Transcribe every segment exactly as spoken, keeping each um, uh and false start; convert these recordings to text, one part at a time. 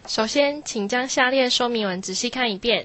首先，请将下列说明文仔细看一遍。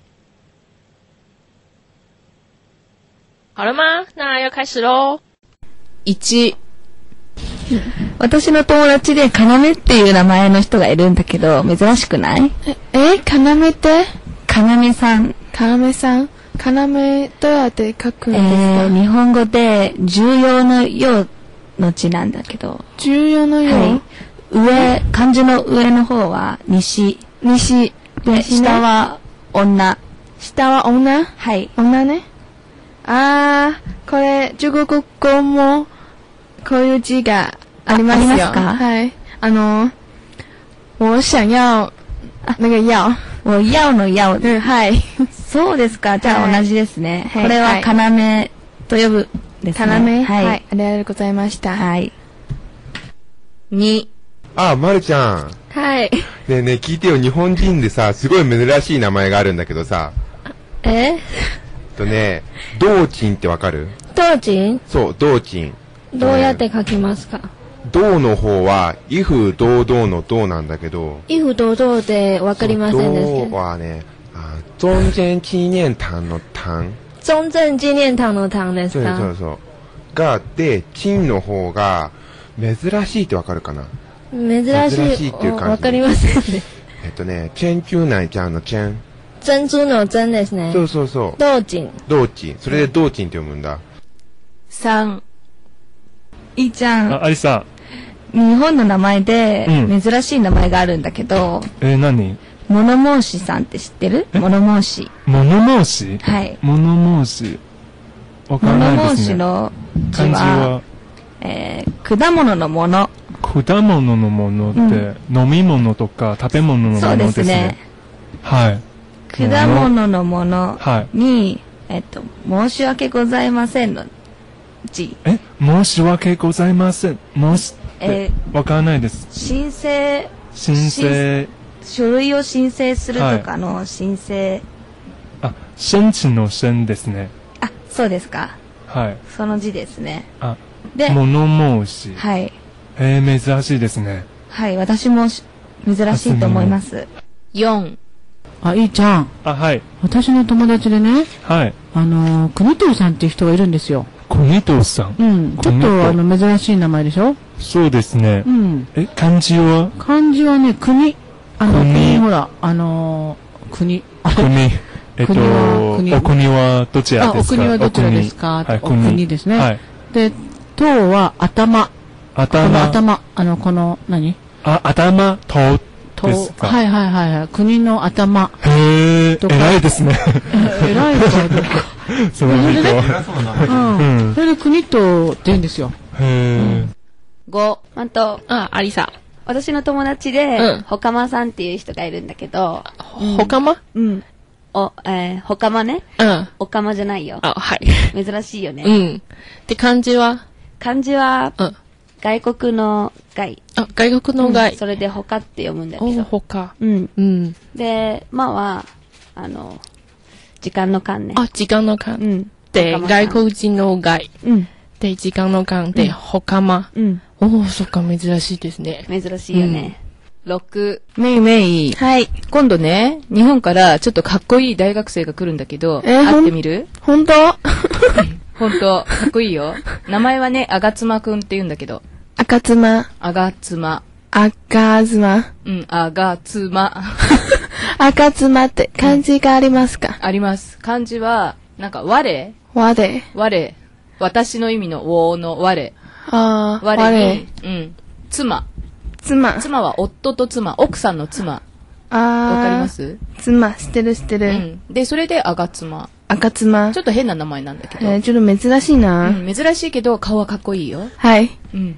好了吗？那要开始喽。 いち、私の友達でかなめっていう名前の人がいるんだけど、珍しくない？ え、かなめって？ かなめさん。 かなめさん。かなめどうやって書くんですか？ えー、日本語で重要のよの字なんだけど。 重要のよ、 はい、上、漢字の上の方は西。 西。 で、下は女。 下は女？ はい。 女ね。あー、これ、中国語も、こういう字がありますよ。 ありますか？ はい。あの、我想要、那个要。 もう、やおのやお。 うん、はい。 そうですか。じゃあ同じですね。 はい、 これは、かなめと呼ぶですね。 かなめ、 はい。 はい。ありがとうございました。 はい。に。 あ、まるちゃん。 はい。 ねえねえ、聞いてよ。日本人でさ、すごい珍しい名前があるんだけどさ。 え？ とね、道珍ってわかる？ 道珍？ そう、道珍。 どうやって書きますか？ 道の方は、威風堂々の道なんだけど。 威風堂々でわかりませんですけど。 道はね、あ、中正紀念堂の堂。 中正紀念堂の堂ですか？ そうそうそう。が、で、珍の方が、珍しいってわかるかな？ 珍しい。 珍しいっていう感じ。 わかりませんね。 えっとね、チェンチューナイちゃんのチェン。 珍珠の珍ですね。 そうそうそう。 道珍。 道珍。それで道珍って読むんだ。 さん。いいちゃん。 あ、アリさん。日本の名前で、 うん、 珍しい名前があるんだけど。 えー、何？ 物申しさんって知ってる？物申し。 物申し？ はい。 物申し。わかんないですね。 物申しの字は、 漢字はえー、果物のもの。 果物のものって、うん、飲み物とか食べ物のものですね。そうですね。はい。 果物のものに、 はい、 えっと、申し訳ございませんの字。 え、申し訳ございません。申し、 えー、わからないです。 申請。 申請。 書類を申請するとかの申請。はい、 あ、申請の申ですね。 あ、そうですか。 はい。 その字ですね。 あ、で、物申し。 はい。 えー、珍しいですね。 はい、私も珍しいと思います。よん。 あ、いいちゃん。 あ、はい。 私の友達でね。 はい。 あのー、国藤さんっていう人がいるんですよ。 国藤さん。 うん。ちょっとあの珍しい名前でしょ？ そうですね。 うん。 え、漢字は？ 漢字はね、国。あの、国、ほら、あのー、国。 国。えっと、お国はどちらですか？ あ、お国はどちらですか？ はい、 お国ですね。はい。で、唐は頭。 頭。 頭。あの、この、何？ あ、頭、頭。ですか？ はいはいはいはい。国の頭。 へえ、偉いですね。 偉いかどうか。 それでね。 うん。それで国とって言うんですよ。 へえ。 ご。あと、 あ、アリサ。 私の友達で、うん、ほかまさんっていう人がいるんだけど。 ほかま？ うん。お、えー、ほかまね。 うん。 おかまじゃないよ。 あ、はい。 珍しいよね。 うん。で、漢字は？ 漢字は、うん。外国の外。 あ、外国の外。 うん、それで他って読むんだけど。 お、他。 うん。 うん。 で、まあは、あの、時間の間ね。 あ、時間の間。 うん。 で、外国人の外。 うん。 で、時間の間で、他ま。 うん。 おー、そっか、珍しいですね。 珍しいよね。ろく。 メイメイ。 はい。 今度ね、日本からちょっとかっこいい大学生が来るんだけど、 えー、 会ってみる？ ほんと？ ほんと、かっこいいよ。名前はね、あがつまくんって言うんだけど。 あかつま。 あがつま。 あかつま。 うん、あがつま。 あかつまって漢字がありますか？ あります。漢字は、なんか、我。 我。 我。私の意味の我の我。 ああ、 我に、うん。妻。 妻。 妻は夫と妻、奥さんの妻。 ああ。 わかります？ 妻、知ってる知ってる。 うん。で、それであがつま。 あかつま。 ちょっと変な名前なんだけど。 えー、ちょっと珍しいな。 うん、珍しいけど顔はかっこいいよ。 はい。 うん。